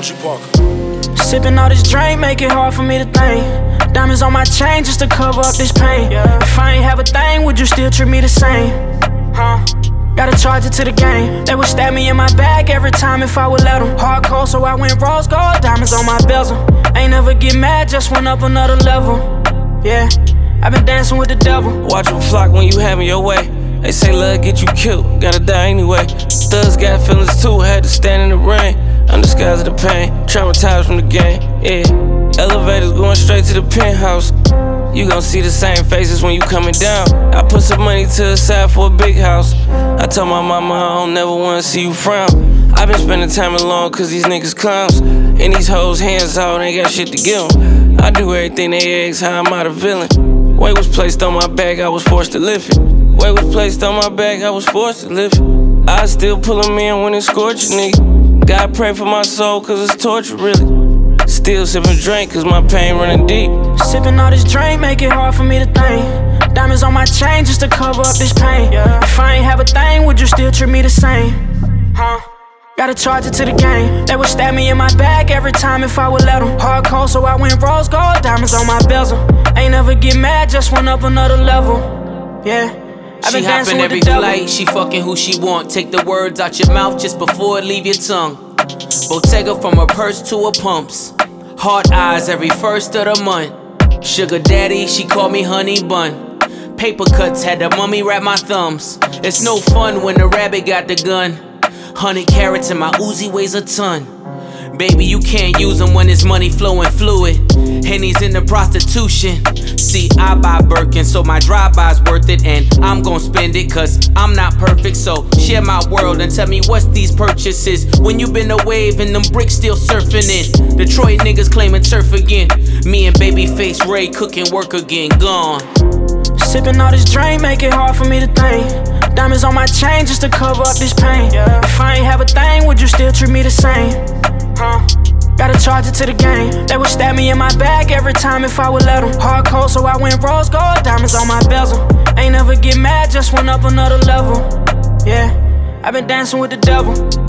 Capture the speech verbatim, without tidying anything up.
Culture Parker. Sipping all this drink, make it hard for me to think. Diamonds on my chain just to cover up this pain. If I ain't have a thing, would you still treat me the same? Huh? Gotta charge it to the game. They would stab me in my back every time if I would let them. Hardcore, so I went rose gold, diamonds on my bezel. Ain't never get mad, just went up another level. Yeah, I've been dancing with the devil. Watch them flock when you having your way. They say love get you killed, gotta die anyway. Thugs got feelings too, had to stand in the rain. Undisguised the pain, traumatized from the game, yeah. Elevators going straight to the penthouse. You gon' see the same faces when you coming down. I put some money to the side for a big house. I told my mama I don't never wanna see you frown. I been spending time alone cause these niggas clowns. And these hoes hands out, ain't got shit to give them. I do everything they ask, how I'm out of villain. Weight was placed on my back, I was forced to lift it. Weight was placed on my back, I was forced to lift it. I still pull them in when it's scorching, nigga. God pray for my soul, cause it's torture, really. Still sipping drink, cause my pain running deep. Sipping all this drink, make it hard for me to think. Diamonds on my chain just to cover up this pain. If I ain't have a thing, would you still treat me the same? Huh? Gotta charge it to the game. They would stab me in my back every time if I would let them. Hardcore, so I went rose gold, diamonds on my bezel. Ain't never get mad, just went up another level. Yeah. She hoppin' every flight, she fucking who she want. Take the words out your mouth just before it leave your tongue. Bottega from her purse to her pumps. Hard eyes every first of the month. Sugar daddy, she called me honey bun. Paper cuts had the mummy wrap my thumbs. It's no fun when the rabbit got the gun. Hundred carats and my Uzi weighs a ton. Baby, you can't use them when it's money flowing fluid. Henny's in the prostitution. See, I buy Birkin, so my drive-by's worth it. And I'm gon' spend it, cause I'm not perfect. So share my world and tell me what's these purchases. When you been a wave and them bricks still surfing in. Detroit niggas claiming turf again. Me and Babyface Ray cooking work again, gone. Sipping all this drink, make it hard for me to think. Diamonds on my chain just to cover up this pain. If I ain't have a thing, would you still treat me the same? Huh? Gotta charge it to the game. They would stab me in my back every time if I would let them. Hardcore, so I went rose gold, diamonds on my bezel. Ain't never get mad, just went up another level. Yeah, I've been dancing with the devil.